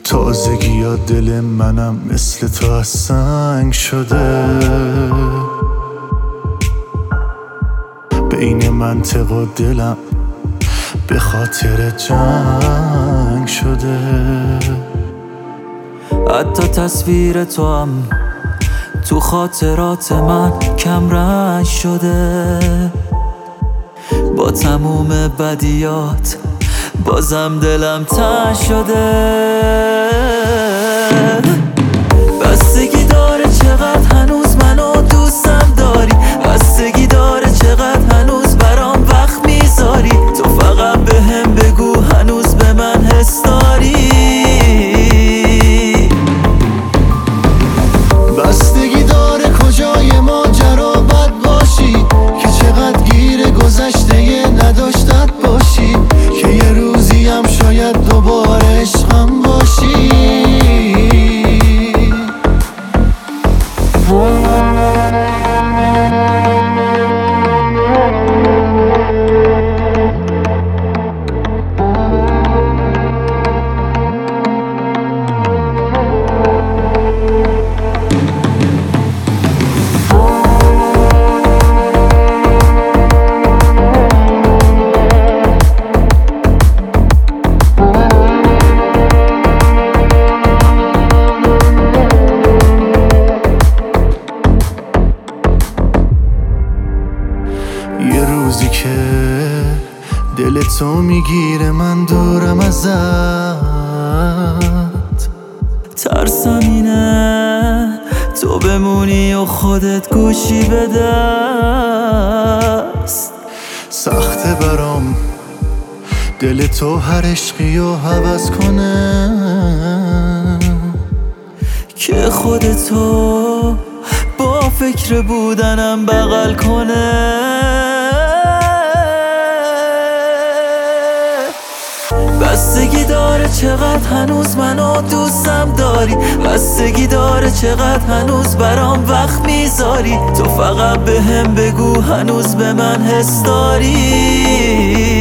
تازگی یا دل منم مثل تو از سنگ شده، بین منطق و دلم به خاطر جنگ شده. حتی تصویر تو هم تو خاطرات من کم رنگ شده. با تموم بدیات بازم دلم تنگ شده. بستگی داره چقدر هنوز منو دوستم داری، بستگی داره چقدر هنوز برام وقت میذاری. تو فقط بهم بگو هنوز به من حس داری. بستگی داره کجای ماجرا بد باشی، که چقدر گیر گذشته نداشتت باشی، که یه روزی هم شاید دوباره عشقم باشی. یه روزی که دل تو میگیره من دورم ازت، ترسم اینه تو بمونی و خودت گوشی به دست. سخته برام دل تو هر عشقی و هوس کنه، که خودتو با فکر بودنم بغل کنه. بستگی داره چقدر هنوز منو دوستم داری، بستگی داره چقدر هنوز برام وقت میذاری. تو فقط بهم بگو هنوز به من حس داری.